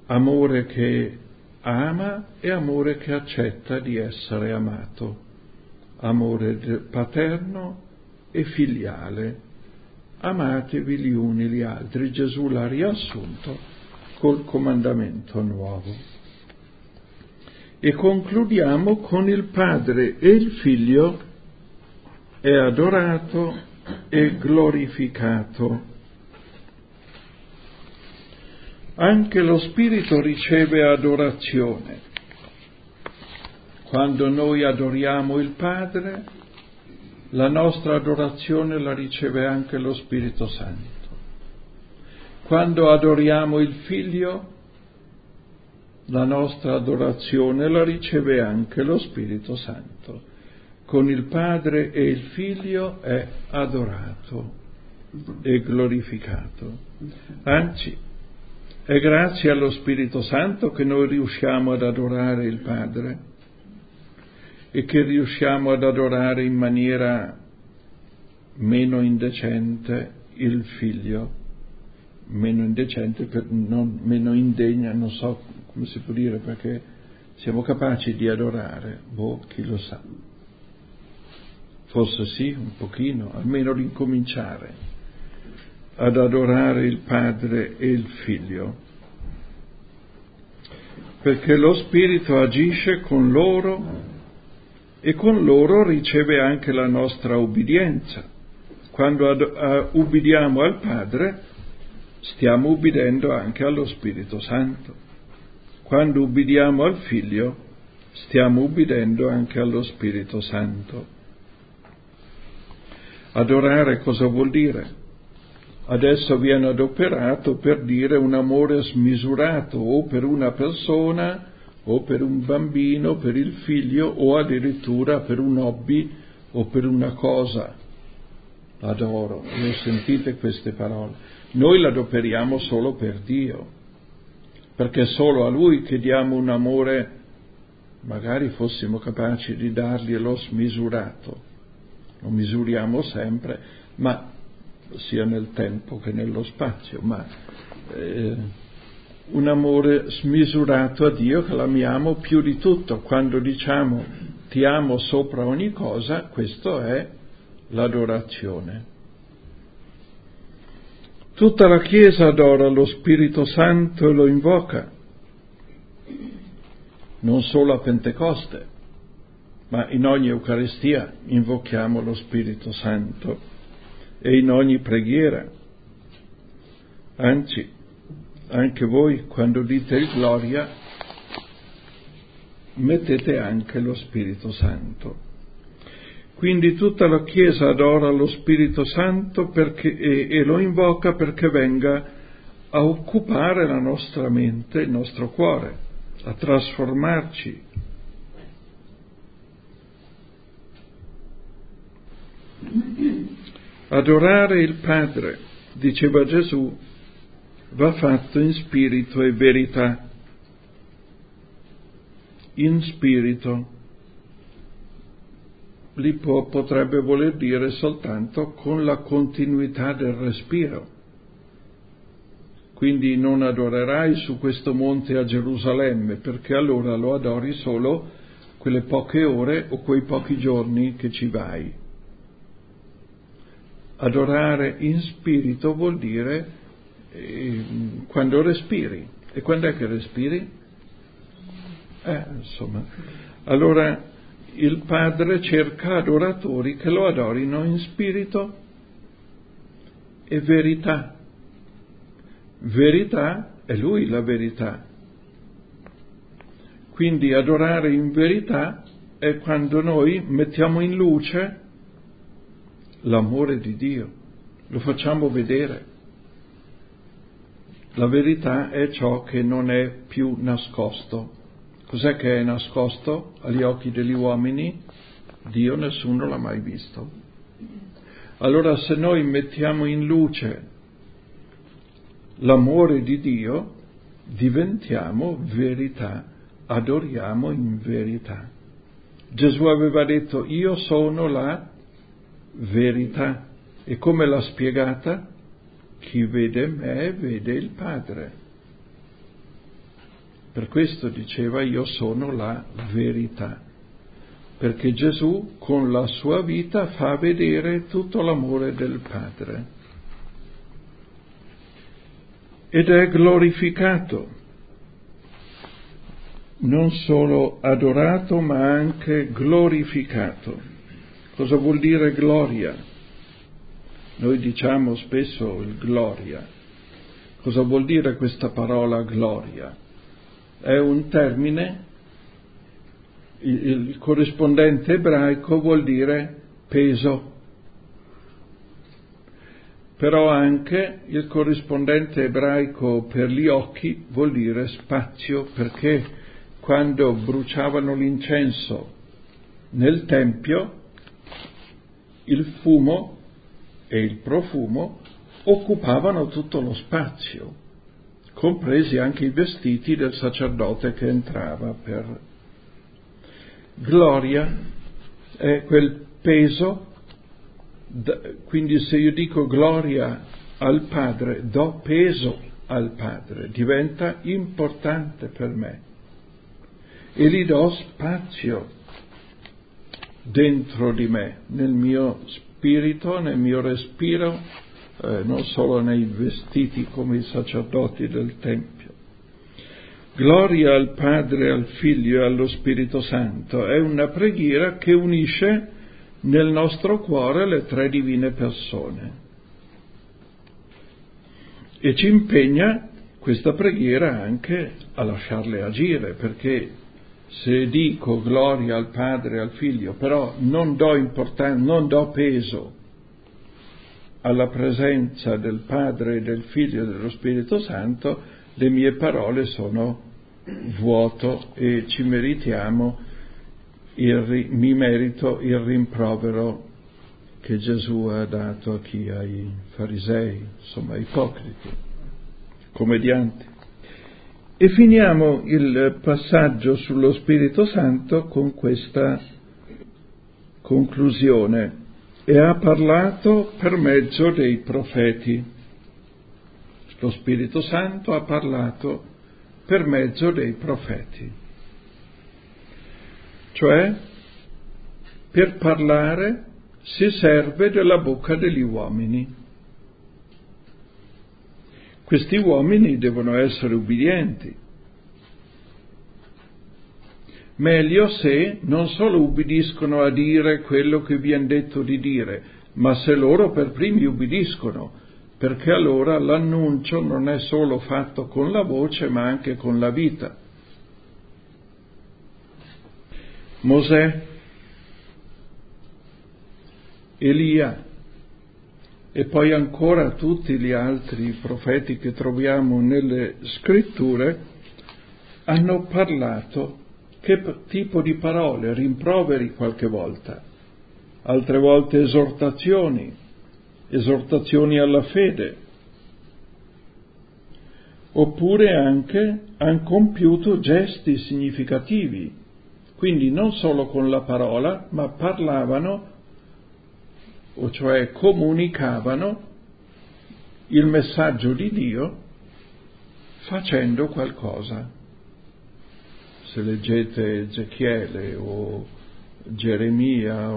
amore che ama e amore che accetta di essere amato, amore paterno e filiale. Amatevi gli uni gli altri. Gesù l'ha riassunto col comandamento nuovo. E concludiamo con il Padre e il Figlio è adorato e glorificato. Anche lo Spirito riceve adorazione. Quando noi adoriamo il Padre, la nostra adorazione la riceve anche lo Spirito Santo. Quando adoriamo il Figlio, la nostra adorazione la riceve anche lo Spirito Santo. Con il Padre e il Figlio è adorato e glorificato. Anzi, è grazie allo Spirito Santo che noi riusciamo ad adorare il Padre e che riusciamo ad adorare in maniera meno indecente il Figlio, meno indecente, meno indegna, non so come si può dire, perché siamo capaci di adorare, chi lo sa. Forse sì, un pochino, almeno l'incominciare ad adorare il Padre e il Figlio, perché lo Spirito agisce con loro e con loro riceve anche la nostra ubbidienza. Quando ubbidiamo al Padre, stiamo ubbidendo anche allo Spirito Santo. Quando ubbidiamo al Figlio, stiamo ubbidendo anche allo Spirito Santo. Adorare cosa vuol dire? Adesso viene adoperato per dire un amore smisurato o per una persona o per un bambino, per il figlio o addirittura per un hobby o per una cosa. Adoro, le sentite queste parole? Noi l'adoperiamo solo per Dio, perché solo a Lui chiediamo un amore, magari fossimo capaci di darglielo smisurato. Lo misuriamo sempre, ma sia nel tempo che nello spazio, ma un amore smisurato a Dio che l'amiamo più di tutto. Quando diciamo ti amo sopra ogni cosa, questo è l'adorazione. Tutta la Chiesa adora lo Spirito Santo e lo invoca, non solo a Pentecoste, ma in ogni Eucaristia invochiamo lo Spirito Santo e in ogni preghiera. Anzi, anche voi quando dite il Gloria mettete anche lo Spirito Santo. Quindi tutta la Chiesa adora lo Spirito Santo e lo invoca perché venga a occupare la nostra mente, il nostro cuore, a trasformarci. Adorare il Padre, diceva Gesù, va fatto in spirito e verità. In spirito, lì potrebbe voler dire soltanto con la continuità del respiro. Quindi non adorerai su questo monte a Gerusalemme, perché allora lo adori solo quelle poche ore o quei pochi giorni che ci vai. Adorare in spirito vuol dire quando respiri. E quando è che respiri? Allora il Padre cerca adoratori che lo adorino in spirito e verità. Verità è Lui la verità. Quindi adorare in verità è quando noi mettiamo in luce l'amore di Dio, lo facciamo vedere. La verità è ciò che non è più nascosto. Cos'è che è nascosto agli occhi degli uomini? Dio nessuno l'ha mai visto. Allora se noi mettiamo in luce l'amore di Dio, diventiamo verità, adoriamo in verità. Gesù aveva detto: io sono la verità. E come l'ha spiegata? Chi vede me vede il Padre. Per questo diceva: io sono la verità, perché Gesù con la sua vita fa vedere tutto l'amore del Padre ed è glorificato, non solo adorato ma anche glorificato. Cosa vuol dire gloria? Noi diciamo spesso il gloria. Cosa vuol dire questa parola gloria? È un termine, il corrispondente ebraico vuol dire peso, però anche il corrispondente ebraico per gli occhi vuol dire spazio, perché quando bruciavano l'incenso nel Tempio, il fumo e il profumo occupavano tutto lo spazio, compresi anche i vestiti del sacerdote che entrava per... Gloria è quel peso, quindi se io dico gloria al Padre, do peso al Padre, diventa importante per me e gli do spazio dentro di me, nel mio spirito, nel mio respiro, non solo nei vestiti come i sacerdoti del Tempio. Gloria al Padre, al Figlio e allo Spirito Santo è una preghiera che unisce nel nostro cuore le tre divine persone e ci impegna questa preghiera anche a lasciarle agire, perché se dico gloria al Padre, al Figlio, però non do importanza, non do peso alla presenza del Padre, del Figlio e dello Spirito Santo, le mie parole sono vuoto e ci meritiamo mi merito il rimprovero che Gesù ha dato a chi? Ai farisei, insomma ipocriti, commedianti. E finiamo il passaggio sullo Spirito Santo con questa conclusione: e ha parlato per mezzo dei profeti. Lo Spirito Santo ha parlato per mezzo dei profeti. Cioè, per parlare si serve della bocca degli uomini. Questi uomini devono essere ubbidienti. Meglio se non solo ubbidiscono a dire quello che viene detto di dire, ma se loro per primi ubbidiscono, perché allora l'annuncio non è solo fatto con la voce, ma anche con la vita. Mosè, Elia e poi ancora tutti gli altri profeti che troviamo nelle scritture hanno parlato. Che tipo di parole? Rimproveri qualche volta, altre volte esortazioni alla fede, oppure anche hanno compiuto gesti significativi, quindi non solo con la parola, ma parlavano, o cioè comunicavano il messaggio di Dio facendo qualcosa. Se leggete Ezechiele o Geremia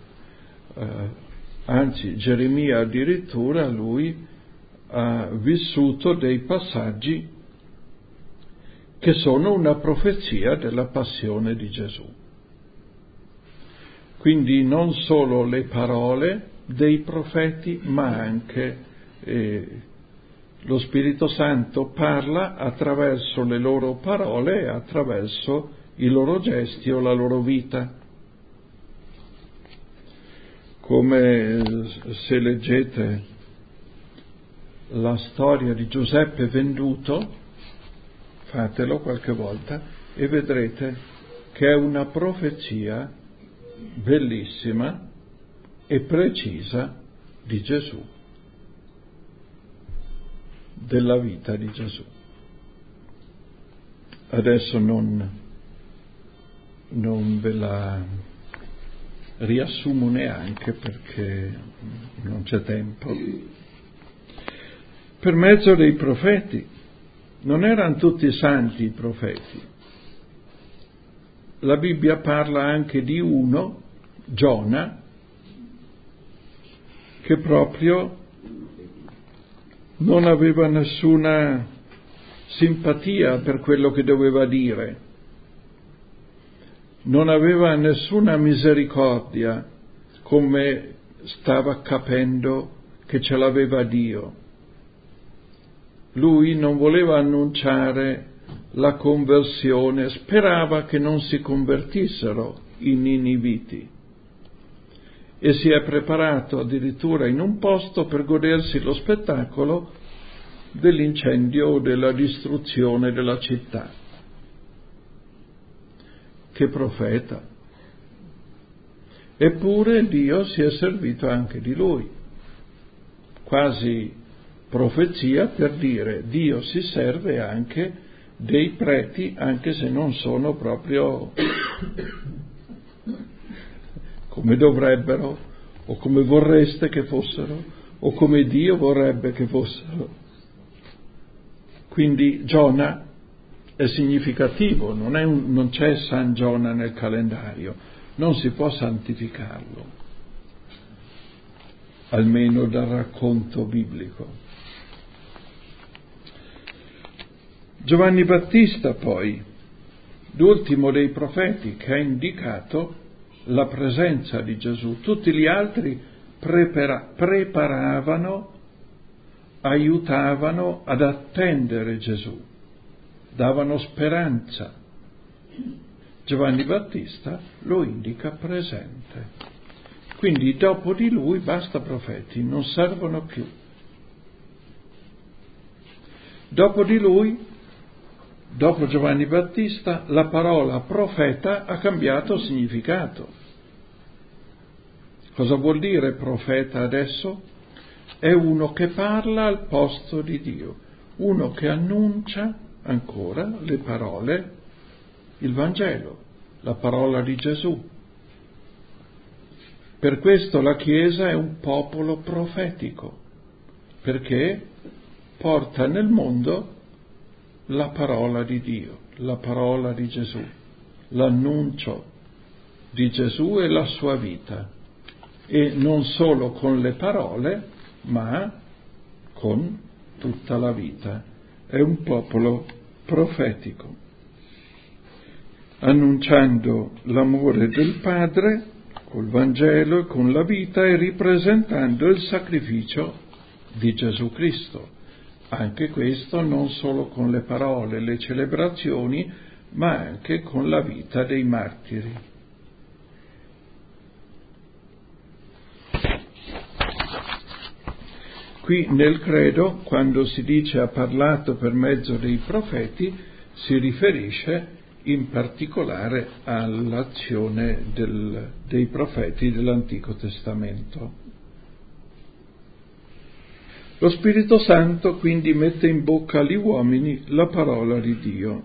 anzi Geremia addirittura, lui ha vissuto dei passaggi che sono una profezia della passione di Gesù. Quindi non solo le parole dei profeti, ma anche lo Spirito Santo parla attraverso le loro parole e attraverso i loro gesti o la loro vita. Come se leggete la storia di Giuseppe venduto, fatelo qualche volta e vedrete che è una profezia bellissima e precisa di Gesù, della vita di Gesù. Adesso non ve la riassumo neanche perché non c'è tempo. Per mezzo dei profeti, non erano tutti santi i profeti. La Bibbia parla anche di uno, Giona, che proprio non aveva nessuna simpatia per quello che doveva dire, non aveva nessuna misericordia, come stava capendo che ce l'aveva Dio. Lui non voleva annunciare la conversione, sperava che non si convertissero i niniviti e si è preparato addirittura in un posto per godersi lo spettacolo dell'incendio o della distruzione della città. Che profeta! Eppure Dio si è servito anche di lui, quasi profezia per dire Dio si serve anche dei preti, anche se non sono proprio come dovrebbero, o come vorreste che fossero, o come Dio vorrebbe che fossero. Quindi Giona è significativo, non c'è San Giona nel calendario, non si può santificarlo, almeno dal racconto biblico. Giovanni Battista poi, l'ultimo dei profeti che ha indicato la presenza di Gesù. Tutti gli altri preparavano, aiutavano ad attendere Gesù, davano speranza. Giovanni Battista lo indica presente. Quindi dopo di lui basta profeti, non servono più. Dopo di lui, dopo Giovanni Battista, la parola profeta ha cambiato significato. Cosa vuol dire profeta adesso? È uno che parla al posto di Dio, uno che annuncia ancora le parole, il Vangelo, la parola di Gesù. Per questo la Chiesa è un popolo profetico, perché porta nel mondo la parola di Dio, la parola di Gesù, l'annuncio di Gesù e la sua vita, e non solo con le parole, ma con tutta la vita. È un popolo profetico, annunciando l'amore del Padre col Vangelo e con la vita e ripresentando il sacrificio di Gesù Cristo. Anche questo non solo con le parole, le celebrazioni, ma anche con la vita dei martiri. Qui nel credo, quando si dice ha parlato per mezzo dei profeti, si riferisce in particolare all'azione dei profeti dell'Antico Testamento. Lo Spirito Santo quindi mette in bocca agli uomini la parola di Dio.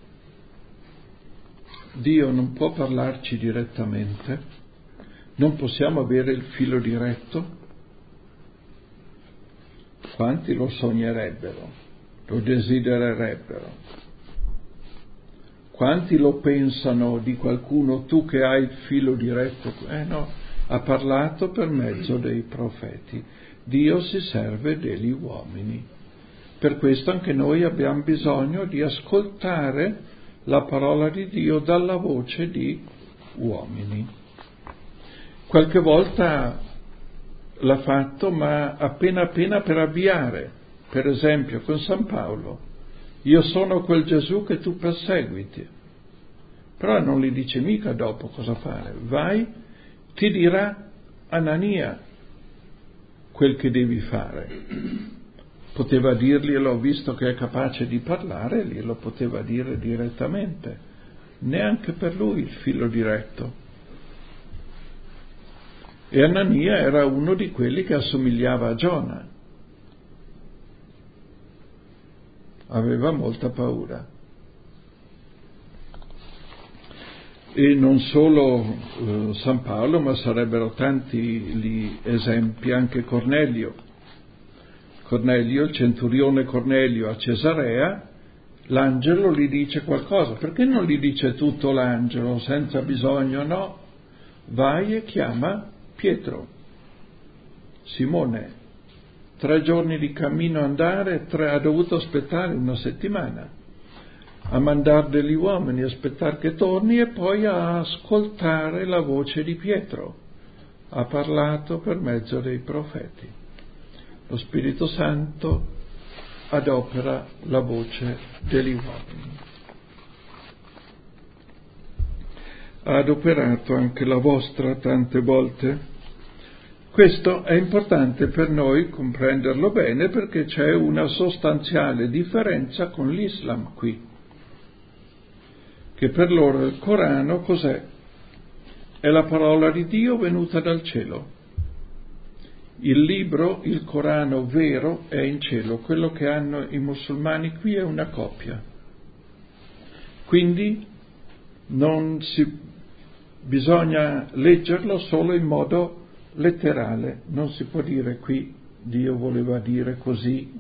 Dio non può parlarci direttamente, non possiamo avere il filo diretto. Quanti lo sognerebbero, lo desidererebbero? Quanti lo pensano di qualcuno, tu che hai il filo diretto? No, ha parlato per mezzo dei profeti. Dio si serve degli uomini. Per questo anche noi abbiamo bisogno di ascoltare la parola di Dio dalla voce di uomini. Qualche volta l'ha fatto, ma appena per avviare. Per esempio con San Paolo: io sono quel Gesù che tu perseguiti. Però non gli dice mica dopo cosa fare. Vai, ti dirà Anania quel che devi fare. Poteva dirglielo, visto che è capace di parlare, glielo poteva dire direttamente. Neanche per lui il filo diretto. E Anania era uno di quelli che assomigliava a Giona. Aveva molta paura. E non solo San Paolo, ma sarebbero tanti gli esempi, anche Cornelio. Cornelio, il centurione Cornelio a Cesarea, l'angelo gli dice qualcosa. Perché non gli dice tutto l'angelo senza bisogno? No, vai e chiama Pietro, Simone. 3 giorni di cammino andare, ha dovuto aspettare 1 settimana a mandare degli uomini, aspettare che torni e poi a ascoltare la voce di Pietro. Ha parlato per mezzo dei profeti. Lo Spirito Santo adopera la voce degli uomini. Ha adoperato anche la vostra tante volte. Questo è importante per noi comprenderlo bene, perché c'è una sostanziale differenza con l'Islam qui, che per loro il Corano cos'è? È la parola di Dio venuta dal cielo. Il libro, il Corano vero, è in cielo. Quello che hanno i musulmani qui è una copia. Quindi bisogna leggerlo solo in modo letterale, non si può dire qui Dio voleva dire così.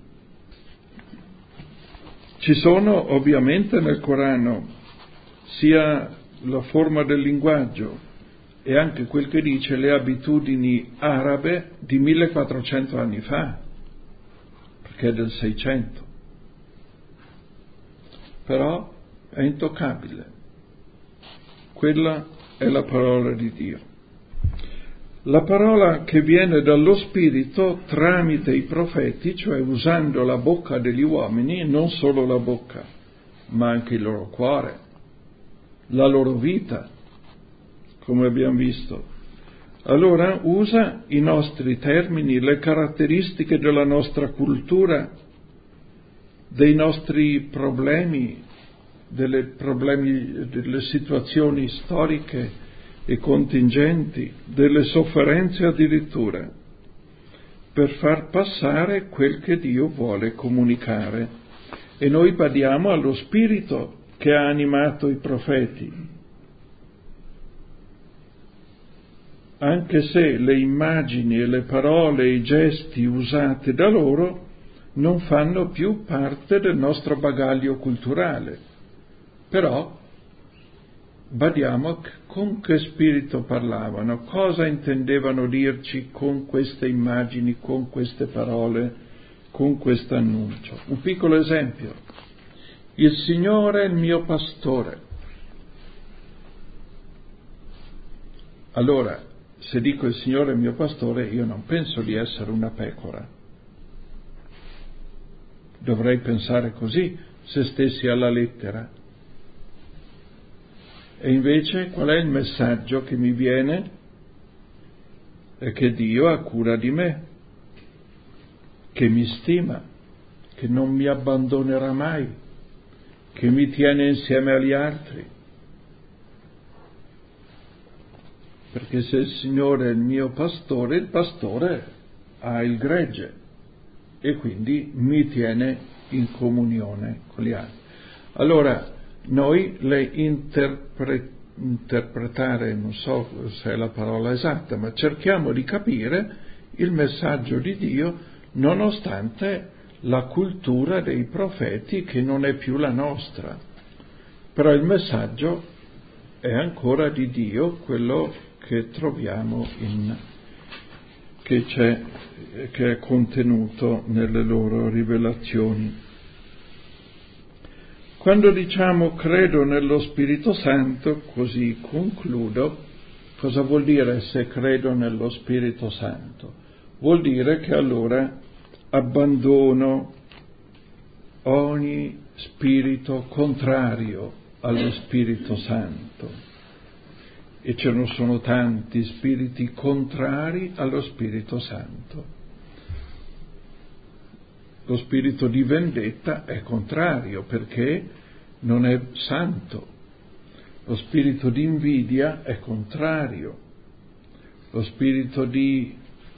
Ci sono ovviamente nel Corano sia la forma del linguaggio e anche quel che dice le abitudini arabe di 1400 anni fa, perché è del 600, però è intoccabile. Quella è la parola di Dio. La parola che viene dallo Spirito tramite i profeti, cioè usando la bocca degli uomini, non solo la bocca, ma anche il loro cuore, la loro vita, come abbiamo visto. Allora usa i nostri termini, le caratteristiche della nostra cultura, dei nostri problemi, delle situazioni storiche e contingenti, delle sofferenze addirittura, per far passare quel che Dio vuole comunicare. E noi badiamo allo Spirito che ha animato i profeti, anche se le immagini e le parole e i gesti usati da loro non fanno più parte del nostro bagaglio culturale, però badiamo con che spirito parlavano, cosa intendevano dirci con queste immagini, con queste parole, con questo annuncio. Un piccolo esempio: il Signore è il mio pastore. Allora, se dico il Signore è il mio pastore, io non penso di essere una pecora. Dovrei pensare così se stessi alla lettera. E invece qual è il messaggio che mi viene? È che Dio ha cura di me, che mi stima, che non mi abbandonerà mai, che mi tiene insieme agli altri. Perché se il Signore è il mio pastore, il pastore ha il gregge e quindi mi tiene in comunione con gli altri. Allora, noi le interpretare, non so se è la parola esatta, ma cerchiamo di capire il messaggio di Dio nonostante la cultura dei profeti che non è più la nostra. Però il messaggio è ancora di Dio, quello che troviamo che è contenuto nelle loro rivelazioni. Quando diciamo credo nello Spirito Santo, così concludo, cosa vuol dire se credo nello Spirito Santo? Vuol dire che allora abbandono ogni spirito contrario allo Spirito Santo. E ce ne sono tanti spiriti contrari allo Spirito Santo. Lo spirito di vendetta è contrario perché non è santo. Lo spirito di invidia è contrario. Lo spirito di,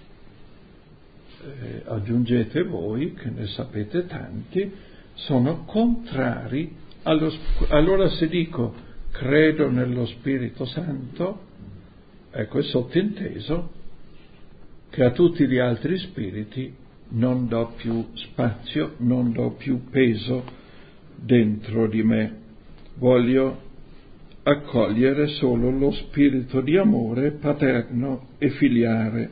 aggiungete voi, che ne sapete tanti, sono contrari allora se dico credo nello Spirito Santo, ecco è sottinteso che a tutti gli altri spiriti non do più spazio, non do più peso, dentro di me. Voglio accogliere solo lo spirito di amore paterno e filiale,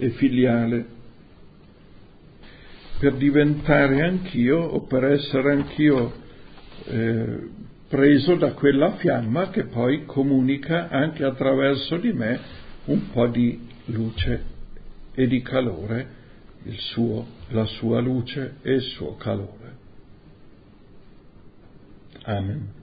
per diventare anch'io o per essere anch'io preso da quella fiamma che poi comunica anche attraverso di me un po' di luce e di calore, la sua luce e il suo calore. Amen.